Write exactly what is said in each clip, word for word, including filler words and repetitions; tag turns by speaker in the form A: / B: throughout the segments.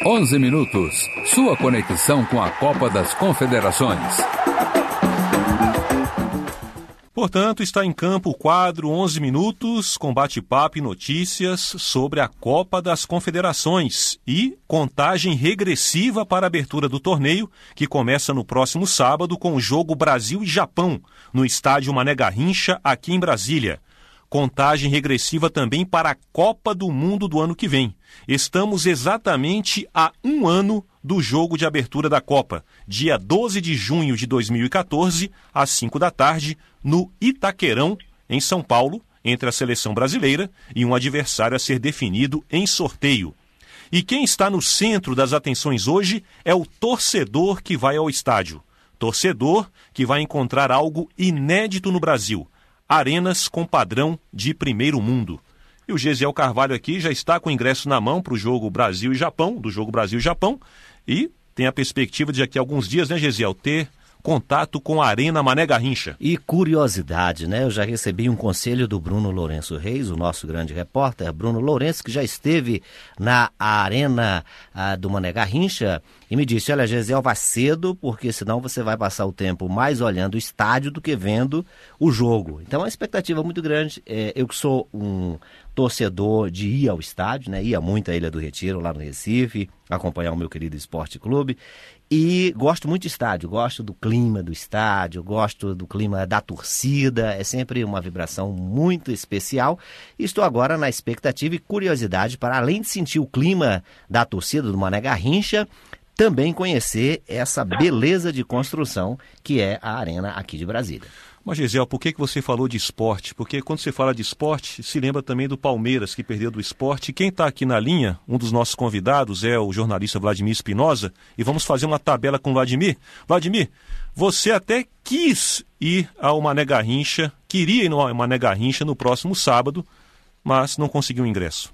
A: onze minutos. Sua conexão com a Copa das Confederações.
B: Portanto, está em campo o quadro onze minutos, com bate-papo e notícias sobre a Copa das Confederações e contagem regressiva para a abertura do torneio, que começa no próximo sábado com o jogo Brasil e Japão, no estádio Mané Garrincha, aqui em Brasília. Contagem regressiva também para a Copa do Mundo do ano que vem. Estamos exatamente a um ano do jogo de abertura da Copa, dia doze de junho de dois mil e quatorze, às cinco da tarde, no Itaquerão, em São Paulo, entre a seleção brasileira e um adversário a ser definido em sorteio. E quem está no centro das atenções hoje é o torcedor que vai ao estádio. Torcedor que vai encontrar algo inédito no Brasil: arenas com padrão de primeiro mundo. E o Gesiel Carvalho aqui já está com o ingresso na mão para o jogo Brasil e Japão, do jogo Brasil e Japão, e tem a perspectiva de daqui a alguns dias, né, Gesiel, ter contato com a Arena Mané Garrincha.
C: E curiosidade, né? Eu já recebi um conselho do Bruno Lourenço Reis, o nosso grande repórter, Bruno Lourenço, que já esteve na Arena ah, do Mané Garrincha, e me disse: olha, Gesiel, vá cedo, porque senão você vai passar o tempo mais olhando o estádio do que vendo o jogo. Então, é uma expectativa muito grande. É, eu que sou um torcedor de ir ao estádio, né? Ia muito à Ilha do Retiro, lá no Recife, acompanhar o meu querido Esporte Clube. E gosto muito de estádio, gosto do clima do estádio, gosto do clima da torcida, é sempre uma vibração muito especial. E estou agora na expectativa e curiosidade para, além de sentir o clima da torcida do Mané Garrincha, também conhecer essa beleza de construção que é a Arena aqui de Brasília.
B: Mas, Gesiel, por que que você falou de esporte? Porque quando você fala de esporte, se lembra também do Palmeiras, que perdeu do esporte. Quem está aqui na linha, um dos nossos convidados, é o jornalista Vladimir Espinosa, e vamos fazer uma tabela com o Vladimir. Vladimir, você até quis ir ao Mané Garrincha, queria ir ao Mané Garrincha no próximo sábado, mas não conseguiu o ingresso.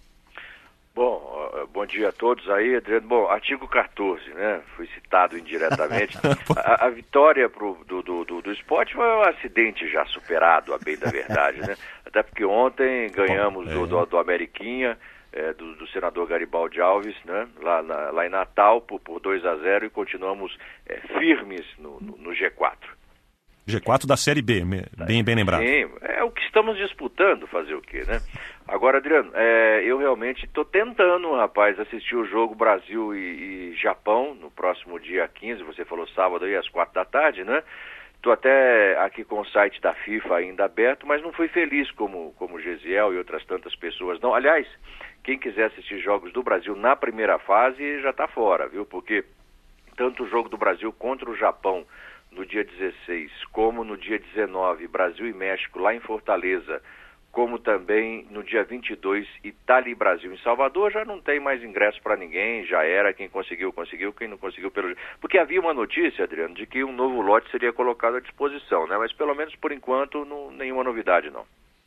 D: Bom, bom dia a todos aí, Adriano. Bom, artigo quatorze, né? Foi citado indiretamente. a, a vitória pro, do, do, do, do esporte foi um acidente já superado, a bem da verdade, né? Até porque ontem ganhamos do, do, do Ameriquinha, é, do, do senador Garibaldi Alves, né? Lá, na, lá em Natal, por, por dois a zero, e continuamos é, firmes no, no, no G quatro.
B: G quatro da Série B, bem, bem lembrado.
D: Sim, é o que estamos disputando, fazer o quê, né? Agora, Adriano, é, eu realmente estou tentando, rapaz, assistir o jogo Brasil e, e Japão no próximo dia quinze, você falou sábado aí às quatro da tarde, né? Estou até aqui com o site da FIFA ainda aberto, mas não fui feliz como, como o Gesiel e outras tantas pessoas, não. Aliás, quem quiser assistir jogos do Brasil na primeira fase já está fora, viu? Porque tanto o jogo do Brasil contra o Japão no dia dezesseis, como no dia dezenove, Brasil e México lá em Fortaleza, como também no dia vinte e dois, Itália e Brasil em Salvador, já não tem mais ingresso para ninguém, já era, quem conseguiu, conseguiu, quem não conseguiu, pelo... Porque havia uma notícia, Adriano, de que um novo lote seria colocado à disposição, né? Mas pelo menos por enquanto, não, nenhuma novidade não.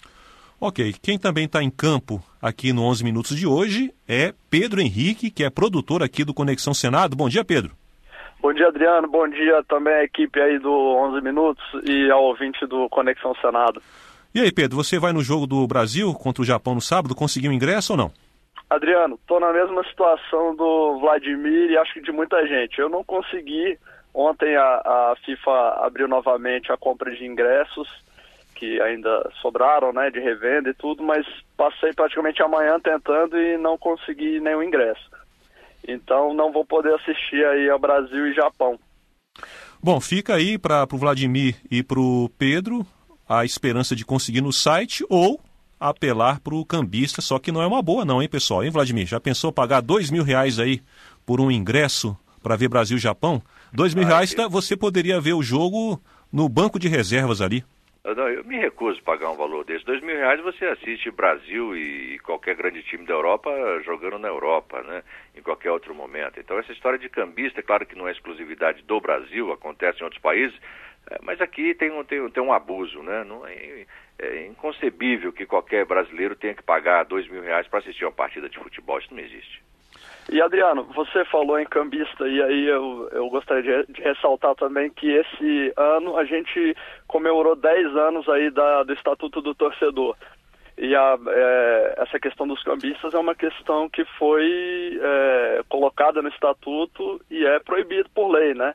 B: Ok, quem também está em campo aqui no onze Minutos de hoje é Pedro Henrique, que é produtor aqui do Conexão Senado. Bom dia, Pedro.
E: Bom dia, Adriano. Bom dia também à equipe aí do onze Minutos e ao ouvinte do Conexão Senado.
B: E aí, Pedro, você vai no jogo do Brasil contra o Japão no sábado? Conseguiu ingresso ou não?
E: Adriano, estou na mesma situação do Vladimir e acho que de muita gente. Eu não consegui. Ontem a, a FIFA abriu novamente a compra de ingressos, que ainda sobraram, né, de revenda e tudo, mas passei praticamente a manhã tentando e não consegui nenhum ingresso. Então não vou poder assistir aí ao Brasil e Japão.
B: Bom, fica aí para o Vladimir e para o Pedro a esperança de conseguir no site ou apelar para o cambista, só que não é uma boa não, hein, pessoal? Hein, Vladimir? Já pensou pagar dois mil reais aí por um ingresso para ver Brasil e Japão? Dois mil reais tá, você poderia ver o jogo no banco de reservas ali.
D: Não, eu me recuso a pagar um valor desse. Dois mil reais você assiste Brasil e qualquer grande time da Europa jogando na Europa, né? Em qualquer outro momento. Então essa história de cambista, é claro que não é exclusividade do Brasil, acontece em outros países, mas aqui tem um, tem, tem um abuso, né? Não é, é inconcebível que qualquer brasileiro tenha que pagar dois mil reais para assistir uma partida de futebol. Isso não existe.
E: E Adriano, você falou em cambista e aí eu, eu gostaria de, de ressaltar também que esse ano a gente comemorou dez anos aí da, do Estatuto do Torcedor. E a, é, essa questão dos cambistas é uma questão que foi é, colocada colocada no estatuto e é proibido por lei, né?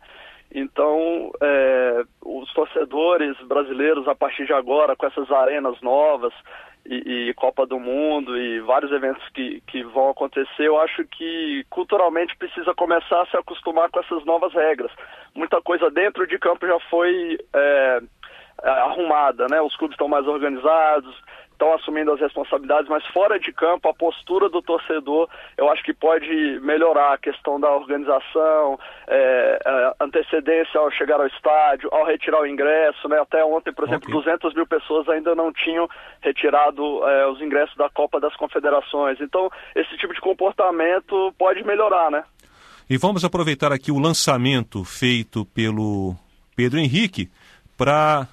E: Então, é, os torcedores brasileiros, a partir de agora, com essas arenas novas e, e Copa do Mundo e vários eventos que, que vão acontecer, eu acho que culturalmente precisa começar a se acostumar com essas novas regras. Muita coisa dentro de campo já foi é, arrumada, né? Os clubes estão mais organizados, estão assumindo as responsabilidades, mas fora de campo, a postura do torcedor, eu acho que pode melhorar a questão da organização, é, é, antecedência ao chegar ao estádio, ao retirar o ingresso, né? Até ontem, por exemplo, okay. duzentas mil pessoas ainda não tinham retirado é, os ingressos da Copa das Confederações. Então, esse tipo de comportamento pode melhorar, né?
B: E vamos aproveitar aqui o lançamento feito pelo Pedro Henrique para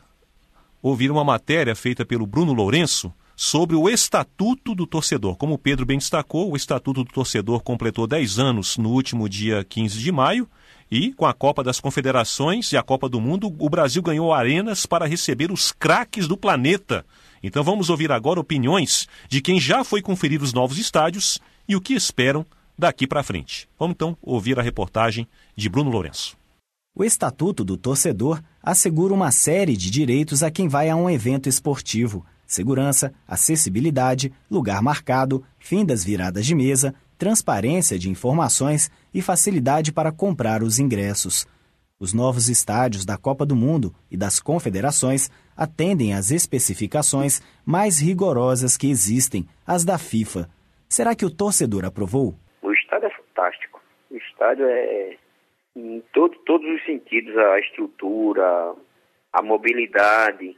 B: ouvir uma matéria feita pelo Bruno Lourenço sobre o Estatuto do Torcedor. Como o Pedro bem destacou, o Estatuto do Torcedor completou dez anos no último dia quinze de maio e, com a Copa das Confederações e a Copa do Mundo, o Brasil ganhou arenas para receber os craques do planeta. Então vamos ouvir agora opiniões de quem já foi conferir os novos estádios e o que esperam daqui para frente. Vamos então ouvir a reportagem de Bruno Lourenço.
F: O Estatuto do Torcedor assegura uma série de direitos a quem vai a um evento esportivo: segurança, acessibilidade, lugar marcado, fim das viradas de mesa, transparência de informações e facilidade para comprar os ingressos. Os novos estádios da Copa do Mundo e das Confederações atendem às especificações mais rigorosas que existem, as da FIFA. Será que o torcedor aprovou?
G: O estádio é fantástico. O estádio é... em todo, todos os sentidos, a estrutura, a mobilidade,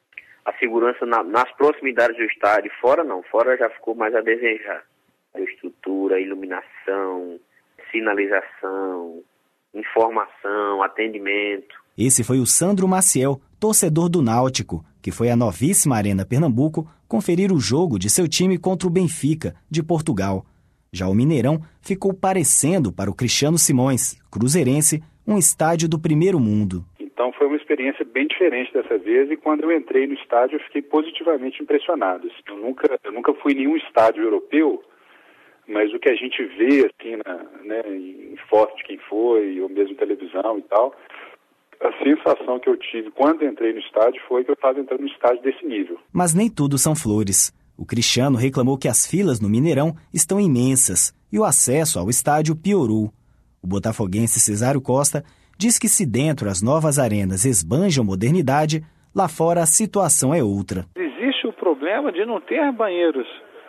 G: a segurança na, nas proximidades do estádio. Fora não, fora já ficou mais a desejar. A estrutura, a iluminação, sinalização, informação, atendimento.
F: Esse foi o Sandro Maciel, torcedor do Náutico, que foi à novíssima Arena Pernambuco conferir o jogo de seu time contra o Benfica, de Portugal. Já o Mineirão ficou parecendo para o Cristiano Simões, cruzeirense, um estádio do primeiro mundo.
H: Então foi uma experiência bem diferente dessa vez e quando eu entrei no estádio eu fiquei positivamente impressionado. Eu nunca, eu nunca fui em nenhum estádio europeu, mas o que a gente vê assim, na, né, em foto de quem foi, ou mesmo televisão e tal, a sensação que eu tive quando entrei no estádio foi que eu estava entrando no estádio desse nível.
F: Mas nem tudo são flores. O Cristiano reclamou que as filas no Mineirão estão imensas e o acesso ao estádio piorou. O botafoguense Cesário Costa diz que se dentro as novas arenas esbanjam modernidade, lá fora a situação é outra.
I: Existe o problema de não ter banheiros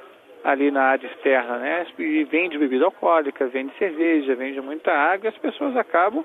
I: ali na área externa, né? E vende bebida alcoólica, vende cerveja, vende muita água e as pessoas acabam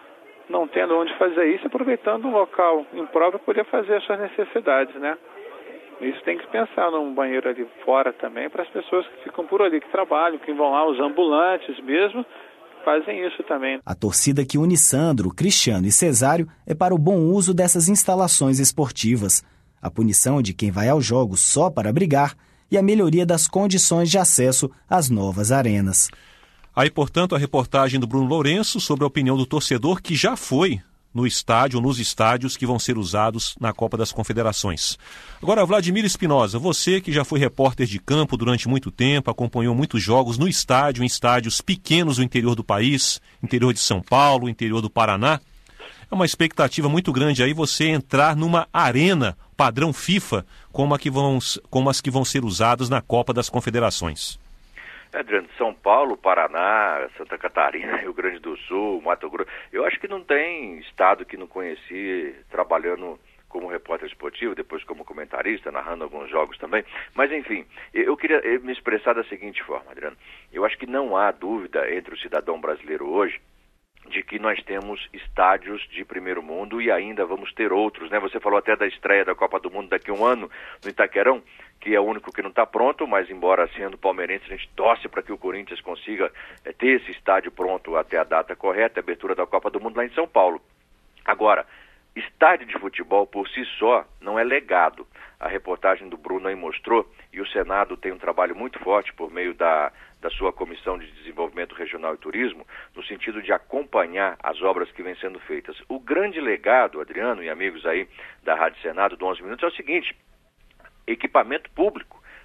I: não tendo onde fazer isso, aproveitando um local impróprio para poder fazer as suas necessidades, né? Isso tem que pensar num banheiro ali fora também para as pessoas que ficam por ali, que trabalham, que vão lá, os ambulantes mesmo, fazem isso também.
F: A torcida que une Sandro, Cristiano e Cesário é para o bom uso dessas instalações esportivas, a punição de quem vai aos jogos só para brigar e a melhoria das condições de acesso às novas arenas.
B: Aí, portanto, a reportagem do Bruno Lourenço sobre a opinião do torcedor que já foi no estádio, nos estádios que vão ser usados na Copa das Confederações. Agora, Vladimir Espinosa, você que já foi repórter de campo durante muito tempo, acompanhou muitos jogos no estádio, em estádios pequenos do interior do país, interior de São Paulo, interior do Paraná, é uma expectativa muito grande aí você entrar numa arena padrão FIFA como, a que vão, como as que vão ser usadas na Copa das Confederações.
D: Adriano, São Paulo, Paraná, Santa Catarina, Rio Grande do Sul, Mato Grosso, eu acho que não tem estado que não conheci trabalhando como repórter esportivo, depois como comentarista, narrando alguns jogos também, mas enfim, eu queria me expressar da seguinte forma, Adriano, eu acho que não há dúvida entre o cidadão brasileiro hoje de que nós temos estádios de primeiro mundo e ainda vamos ter outros, né? Você falou até da estreia da Copa do Mundo daqui a um ano no Itaquerão, que é o único que não está pronto, mas embora sendo palmeirense, a gente torce para que o Corinthians consiga é, ter esse estádio pronto até a data correta, a abertura da Copa do Mundo lá em São Paulo. Agora, estádio de futebol por si só não é legado. A reportagem do Bruno aí mostrou, e o Senado tem um trabalho muito forte por meio da, da sua Comissão de Desenvolvimento Regional e Turismo, no sentido de acompanhar as obras que vêm sendo feitas. O grande legado, Adriano e amigos aí da Rádio Senado do onze Minutos, é o seguinte: equipamento público.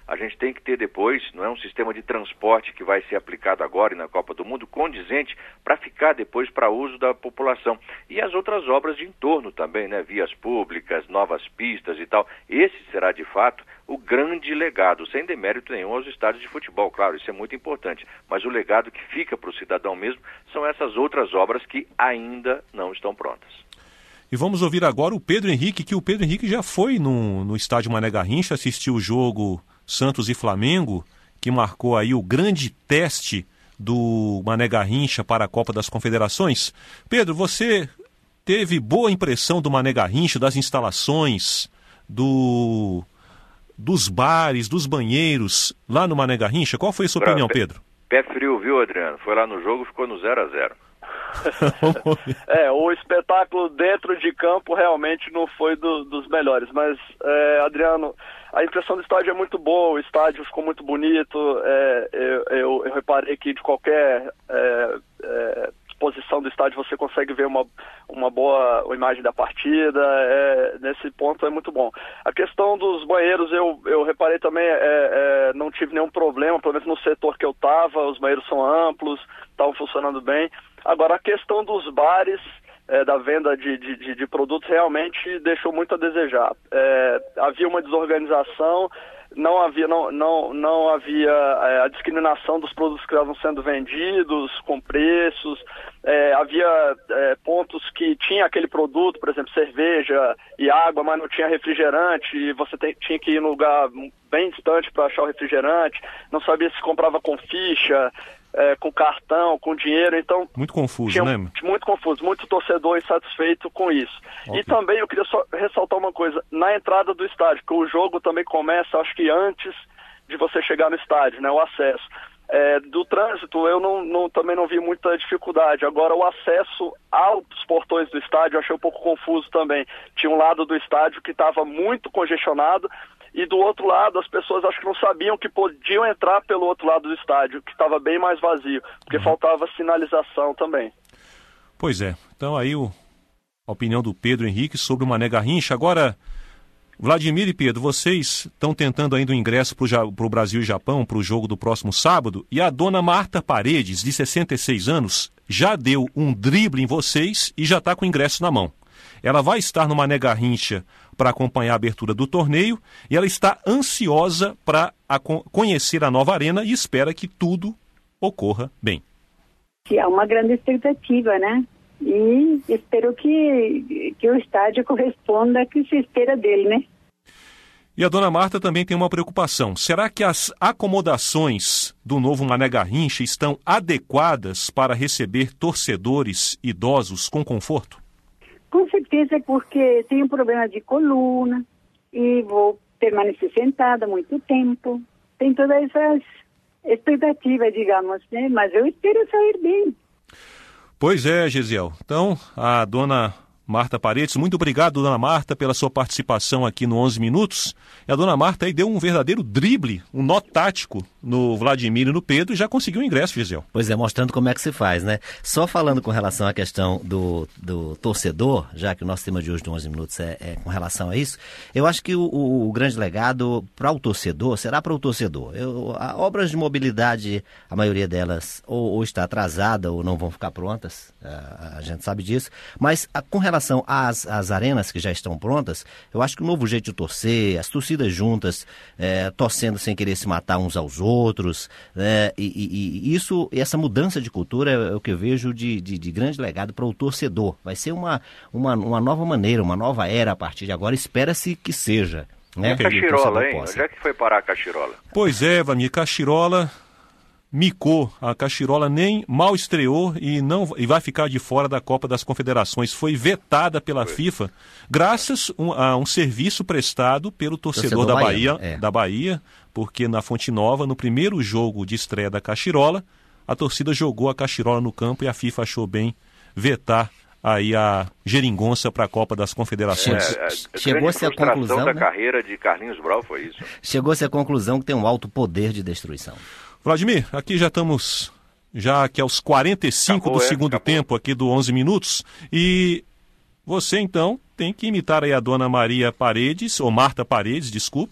D: a gente tem que ter depois, não é um sistema de transporte que vai ser aplicado agora e na Copa do Mundo, condizente para ficar depois para uso da população. E as outras obras de entorno também, né? Vias públicas, novas pistas e tal. Esse será, de fato, o grande legado, sem demérito nenhum aos estádios de futebol, claro, isso é muito importante. Mas o legado que fica para o cidadão mesmo são essas outras obras que ainda não estão prontas.
B: E vamos ouvir agora o Pedro Henrique, que o Pedro Henrique já foi no, no estádio Mané Garrincha, assistiu o jogo Santos e Flamengo, que marcou aí o grande teste do Mané Garrincha para a Copa das Confederações. Pedro, você teve boa impressão do Mané Garrincha, das instalações, do, dos bares, dos banheiros lá no Mané Garrincha? Qual foi a sua opinião, Pedro?
D: Pé frio, viu, Adriano? Foi lá no jogo, ficou no zero a zero.
E: É, o espetáculo dentro de campo realmente não foi do, dos melhores, mas, é, Adriano, a impressão do estádio é muito boa, o estádio ficou muito bonito, é, eu, eu, eu reparei que de qualquer é, é, posição do estádio você consegue ver uma, uma boa imagem da partida, é, nesse ponto é muito bom. A questão dos banheiros, eu, eu reparei também, é, é, não tive nenhum problema, pelo menos no setor que eu estava, os banheiros são amplos, estavam funcionando bem. Agora, a questão dos bares, é, da venda de, de, de produtos, realmente deixou muito a desejar. É, havia uma desorganização, não havia, não, não, não havia é, a discriminação dos produtos que estavam sendo vendidos, com preços, é, havia é, pontos que tinha aquele produto, por exemplo, cerveja e água, mas não tinha refrigerante, e você tem, tinha que ir num lugar bem distante para achar o refrigerante, não sabia se comprava com ficha, É, com cartão, com dinheiro, então...
B: Muito confuso,
E: tinha,
B: né?
E: Muito confuso, muito torcedor insatisfeito com isso. Okay. E também eu queria só ressaltar uma coisa, na entrada do estádio, que o jogo também começa, acho que antes de você chegar no estádio, né, o acesso. É, do trânsito, eu não, não, também não vi muita dificuldade. Agora, o acesso aos portões do estádio eu achei um pouco confuso também. Tinha um lado do estádio que estava muito congestionado, e do outro lado as pessoas acho que não sabiam que podiam entrar pelo outro lado do estádio, que estava bem mais vazio, porque uhum. faltava sinalização também.
B: Pois é, então aí o, a opinião do Pedro Henrique sobre o Mané Garrincha. Agora, Vladimir e Pedro, vocês estão tentando ainda o ingresso para o Brasil e Japão, para o jogo do próximo sábado, e a dona Marta Paredes, de sessenta e seis anos, já deu um drible em vocês e já está com o ingresso na mão. Ela vai estar no Mané Garrincha para acompanhar a abertura do torneio e ela está ansiosa para conhecer a nova arena e espera que tudo ocorra bem.
J: Há uma grande expectativa, né? E espero que, que o estádio corresponda ao que se espera dele, né?
B: E a dona Marta também tem uma preocupação. Será que as acomodações do novo Mané Garrincha estão adequadas para receber torcedores idosos com conforto?
J: Com certeza, porque tenho um problema de coluna e vou permanecer sentada muito tempo. Tem todas essas expectativas, digamos, né? Mas eu espero sair bem.
B: Pois é, Gesiel. Então, a dona Marta Paredes, muito obrigado, dona Marta, pela sua participação aqui no onze Minutos. E a dona Marta aí deu um verdadeiro drible, um nó tático no Vladimir e no Pedro e já conseguiu o ingresso, Gesiel.
C: Pois é, mostrando como é que se faz, né? Só falando com relação à questão do, do torcedor, já que o nosso tema de hoje do onze Minutos é, é com relação a isso, eu acho que o, o, o grande legado para o torcedor será para o torcedor. Eu, a, obras de mobilidade, a maioria delas ou, ou está atrasada ou não vão ficar prontas, a, a gente sabe disso, mas a, com relação às, às arenas que já estão prontas, eu acho que o novo jeito de torcer, as torcidas juntas, é, torcendo sem querer se matar uns aos outros, né, e, e, e isso, essa mudança de cultura é o que eu vejo de, de, de grande legado para o torcedor. Vai ser uma, uma, uma nova maneira, uma nova era a partir de agora, espera-se que seja. Né?
D: E a Cachirola, hein? Onde é que foi parar a Cachirola?
B: Pois é, Vladimir, Cachirola micou, a Cachirola nem mal estreou e, não, e vai ficar de fora da Copa das Confederações. Foi vetada pela foi. FIFA, graças um, a um serviço prestado pelo torcedor, torcedor da Bahia, Bahia, é. da Bahia, porque na Fonte Nova, no primeiro jogo de estreia da Cachirola, a torcida jogou a Cachirola no campo e a FIFA achou bem vetar aí a geringonça para a Copa das Confederações.
D: É, a Chegou-se à conclusão da né? carreira de Carlinhos Brau foi isso.
C: Chegou-se à conclusão que tem um alto poder de destruição.
B: Vladimir, aqui já estamos já aqui aos quarenta e cinco acabou, do é, segundo acabou. tempo aqui do onze Minutos e você então tem que imitar aí a dona Maria Paredes, ou Marta Paredes, desculpe,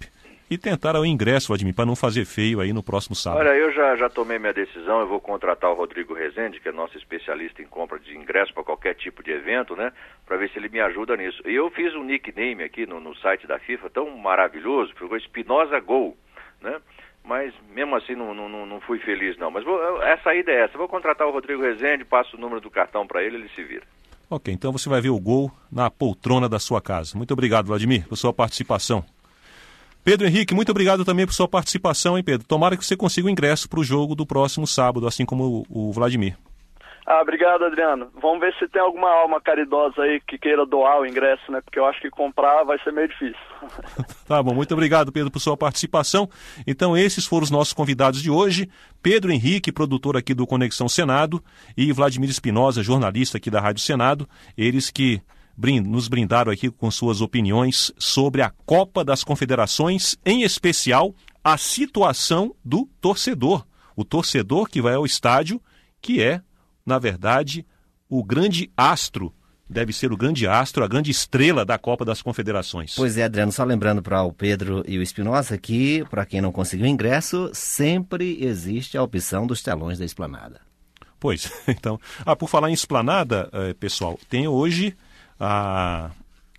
B: e tentar o ingresso, Vladimir, para não fazer feio aí no próximo sábado.
D: Olha, eu já, já tomei minha decisão, eu vou contratar o Rodrigo Rezende, que é nosso especialista em compra de ingresso para qualquer tipo de evento, né, para ver se ele me ajuda nisso. E eu fiz um nickname aqui no, no site da FIFA tão maravilhoso, que ficou Espinosa Gol, né, mas mesmo assim não, não, não fui feliz não. Mas vou, essa ida é essa, vou contratar o Rodrigo Rezende, passo o número do cartão para ele, ele se vira.
B: Ok, então você vai ver o gol na poltrona da sua casa. Muito obrigado, Vladimir, por sua participação. Pedro Henrique, muito obrigado também por sua participação, hein, Pedro? Tomara que você consiga o ingresso para o jogo do próximo sábado, assim como o, o Vladimir.
E: Ah, obrigado, Adriano. Vamos ver se tem alguma alma caridosa aí que queira doar o ingresso, né? Porque eu acho que comprar vai ser meio difícil.
B: Tá bom, muito obrigado, Pedro, por sua participação. Então, esses foram os nossos convidados de hoje. Pedro Henrique, produtor aqui do Conexão Senado, e Vladimir Espinosa, jornalista aqui da Rádio Senado, eles que nos brindaram aqui com suas opiniões sobre a Copa das Confederações, em especial a situação do torcedor. O torcedor que vai ao estádio, que é, na verdade, o grande astro, deve ser o grande astro, a grande estrela da Copa das Confederações.
C: Pois é, Adriano, só lembrando para o Pedro e o Espinosa que, para quem não conseguiu ingresso, sempre existe a opção dos telões da Esplanada.
B: Pois, então, ah, por falar em Esplanada, eh, pessoal, tem hoje, a,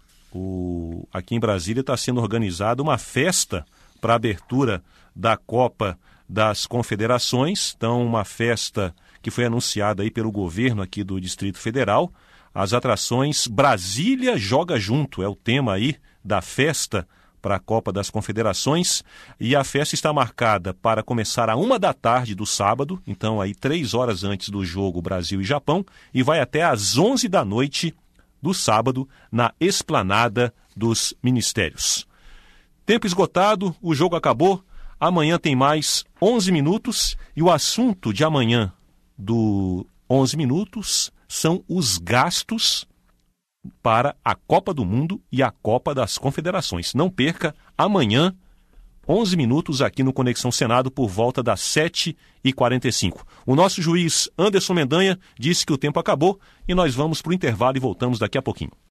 B: o, aqui em Brasília está sendo organizada uma festa para a abertura da Copa das Confederações, então uma festa que foi anunciada aí pelo governo aqui do Distrito Federal. As atrações Brasília Joga Junto é o tema aí da festa para a Copa das Confederações, e a festa está marcada para começar a uma da tarde do sábado, então aí três horas antes do jogo Brasil e Japão, e vai até às onze da noite do sábado na Esplanada dos Ministérios. Tempo esgotado, o jogo acabou, amanhã tem mais onze minutos, e o assunto de amanhã do onze minutos são os gastos para a Copa do Mundo e a Copa das Confederações. Não perca, amanhã, onze minutos aqui no Conexão Senado, por volta das sete e quarenta e cinco. O nosso juiz Anderson Mendanha disse que o tempo acabou e nós vamos para o intervalo e voltamos daqui a pouquinho.